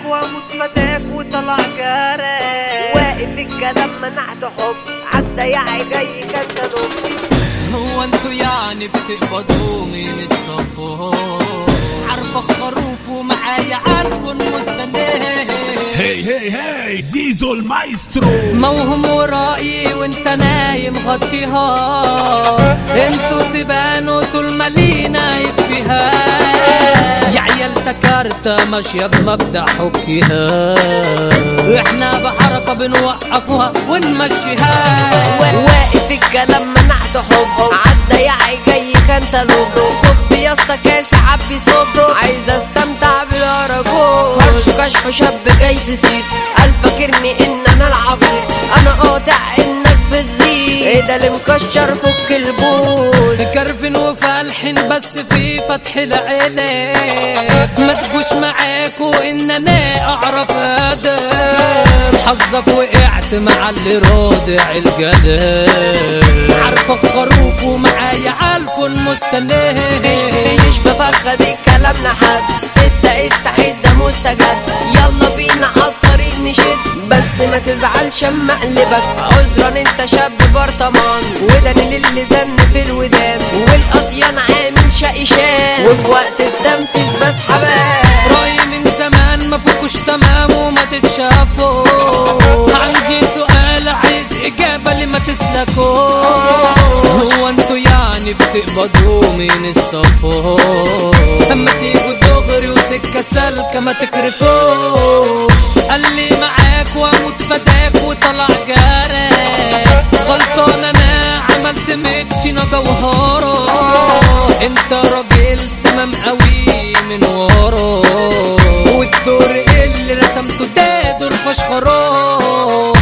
واموت فتاك وطلع جاري. واقف الكلام منعت حب عالضياع جاي كان تنوم. هو انتوا يعني بتقبضوا من الصفار؟ عارفك خروف ومعايا عالف مستنيه. هي زيزو المايسترو موهم ورائي وانت نايم غطيها. انسوا تبانوا طول ما لينا يكفيها. يا عيال سكرت ماشية بمبدأ حكيها. احنا بحركة بنوقفوها ونمشيها. واقف الكلام منعت حب عالضياع جاي كان تنوم. صب يا اسطى كاس عبي صب عايز استمتع بالهرجون. هرش كشف شاب جاي في سيد قال فاكرني ان انا العبيط. انا قاطع انك بتزيد. ايه ده اللي مكشر فك البوز. كرفن وفالحين بس في فتح العينين. ما تجوش معاكوا ان انا اعرف ادم. حظك وقعت مع اللي رادع الجلال. عارفك خروف ومعايا عالف مستنيه. مش بفخد الكلام لحد. ستة استعد مستجد يلا بينا عالطريق نشد. بس ما تزعلش اما اقلبك عذرا انت شاب برطمان. وداني اللي زن في الودان والقطيان عامل شقشان. وفي وقت التنفيذ بسحبان. رأيي من زمان ما فوقوش تمام وما تتشافوا. عندي سؤال عايز اجابة لما تسلكوش. هو انتوا يعني بتقبضوا من الصفار؟ اما تيجوا دغري وسكة سالكة ما تكرفوش. قال لي معاك واموت فداك وطلع جاري. غلطان انا عملت متشينا جوهرة. انت راجل تمام قوي من ورا. والدور اللي رسمته ده دور فشخرة.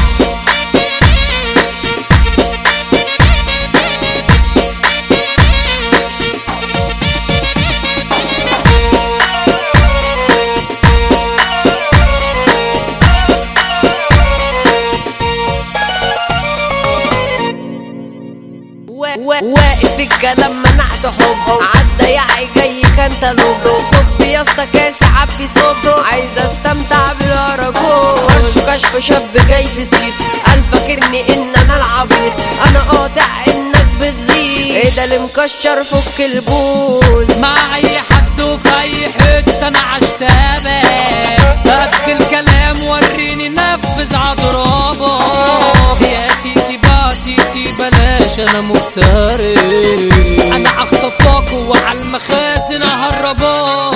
واقف الكلام منعت حب عالضياع جاي كان تنوم. صب يا اسطى كاس عبي صب عايز استمتع بالهرجون. هرش كشف شاب جاي في سيد قال فاكرني ان انا العبيط. انا قاطع انك بتزيد. ايه ده اللي مكشر فك البوز. مع اي حد وفي اي حته انا عشتابه. قد الكلام وريني نفذ عضرابك. يا تيتي باتيتي بلاش انا مفتري. انا اخطفك وعالمخازن اهربك.